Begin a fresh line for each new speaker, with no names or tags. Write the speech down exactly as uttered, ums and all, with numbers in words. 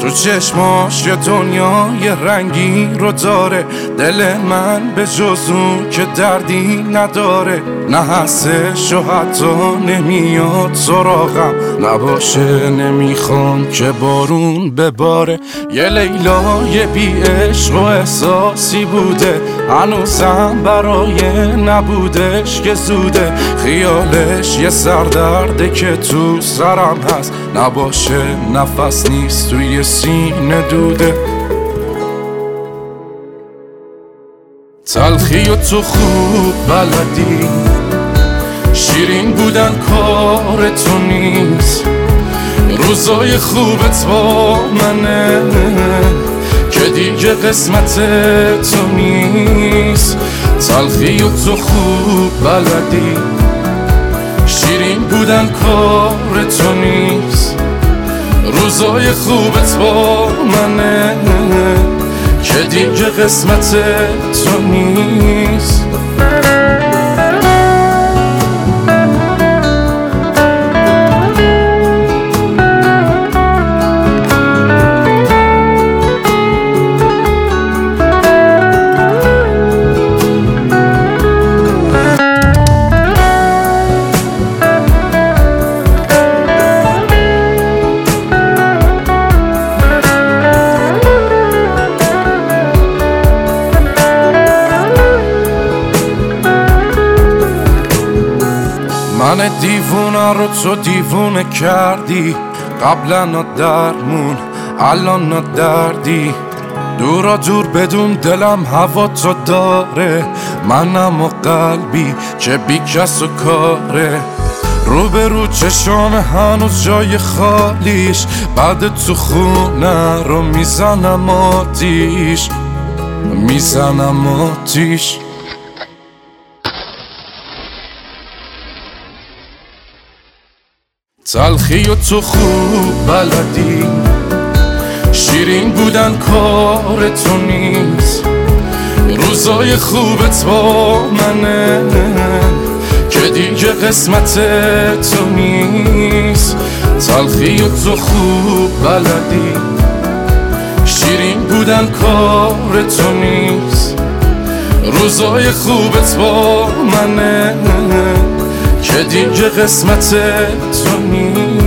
تو چشماش یه دنیای رنگی رو داره، دل من به جز اون که دردی نداره. نه هستش و حتی نمیاد سراغم، نباشه نمیخوام که بارون بباره. یه لیلای بی عشق و احساسی بوده، هنوزم برای نبودش که زوده. خیالش یه سردرده که تو سرم هست، نباشه نفس نیست توی سینه دوده. تلخی و تو خوب بلدی، شیرین بودن کار تو نیست. روزای خوبت با منه که دیگه قسمت تو نیست. تلخی و تو خوب بلدی، شیرین بودن کار تو نیست. روزای خوبت با منه که دیگه قسمت تو نیست. من دیوونه رو تو دیوونه کردی، قبلا درمون الان دردی. دورا دور بدون دلم هوا تو داره، منم و قلبی که بی کس و کاره. رو به رو چشام هنوز جای خالیش، بعد تو خونه رو میزنم آتیش، میزنم آتیش. تلخی و تو خوب بلدی، شیرین بودن کار تو نیست. روزای خوبت با منه که دیگه قسمت تو نیست. تلخی و تو خوب بلدی، شیرین بودن کار تو نیست. روزای خوبت با منه که دیگه قسمت تو نیست.